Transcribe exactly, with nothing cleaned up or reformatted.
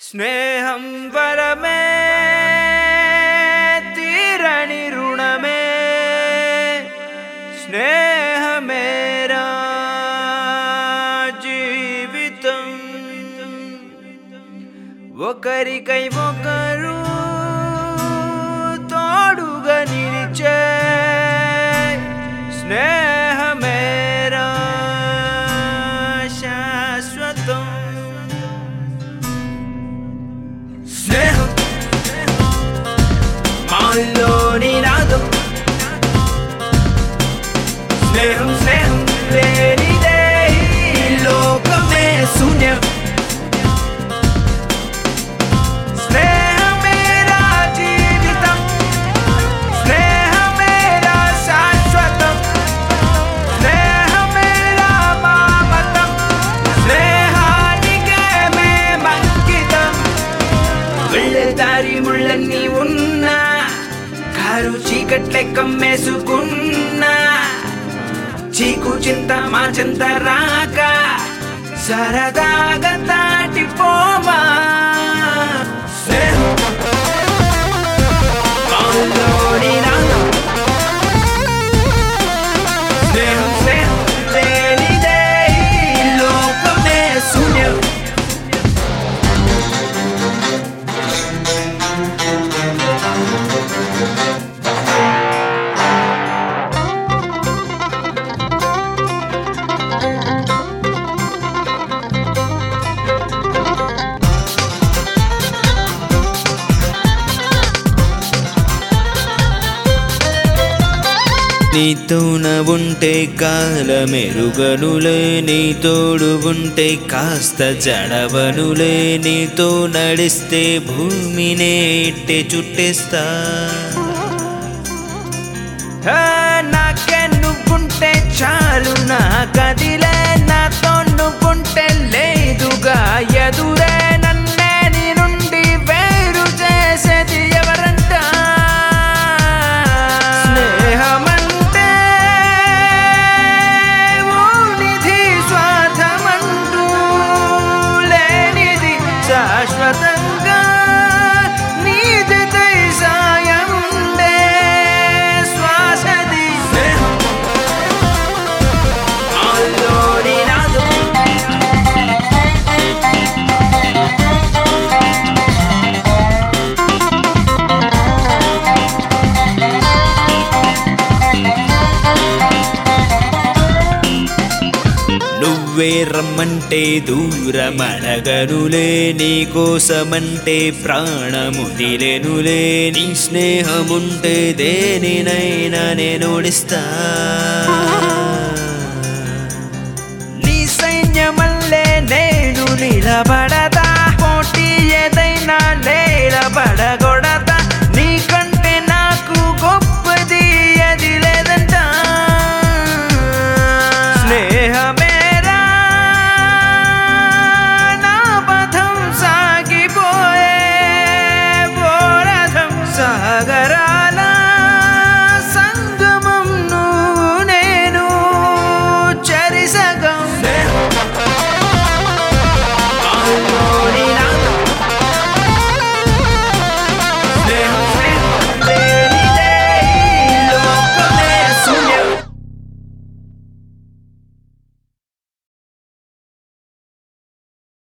స్నేహం వరమే తీరని రుణమే స్నేహమేరా జీవితం ఒకరికై ఒకరు తోడుగా నిలిచే స్నేహమేరా శాశ్వతం స్నేహం మాలోని నాదం స్నేహం స్నేహం లేనిదే ఈ లోకమే శూన్యం స్నేహమేరా జీవితం స్నేహమేరా శాశ్వతం స్నేహమేరా మామతం స్నేహానికే మేమంకితం వెళ్ళే దారి ముళ్ళన్నీ ఉన్నా కారు చీకట్లే కమ్మేసుకున్నా చీకు చింత మా చింత రాక సరదాగా దాటిపోమా స్నేహం మాలోని నాదం స్నేహం స్నేహం లేనిదే ఈ లోకమే శూన్యం నీతోన ఉంటే కాలమెరుగనులే నీ తోడు ఉంటే కాస్త జడవనులే నీతో నడిస్తే భూమినే ఇట్టే చుట్టేస్తా నాకే నువ్వుంటే చాలు నా కదిలే నాతో నువ్వుంటే లేదుగా ఎదురే నన్నే నీ నుండి వేరు చేసేది ఎవరంట స్నేహమంటే ఓ నిధి స్వార్థమంటూ లేనిది శాశ్వతంగా నీది దై సాయముండే శ్వాసది స్నేహం మాలోని నాదం నువ్వే రమ్మంటే దూరమడగనులే నీ కోసమంటే ప్రాణముదిలెనులే నీ స్నేహముంటే దేనినైనా నేను ఓడిస్తా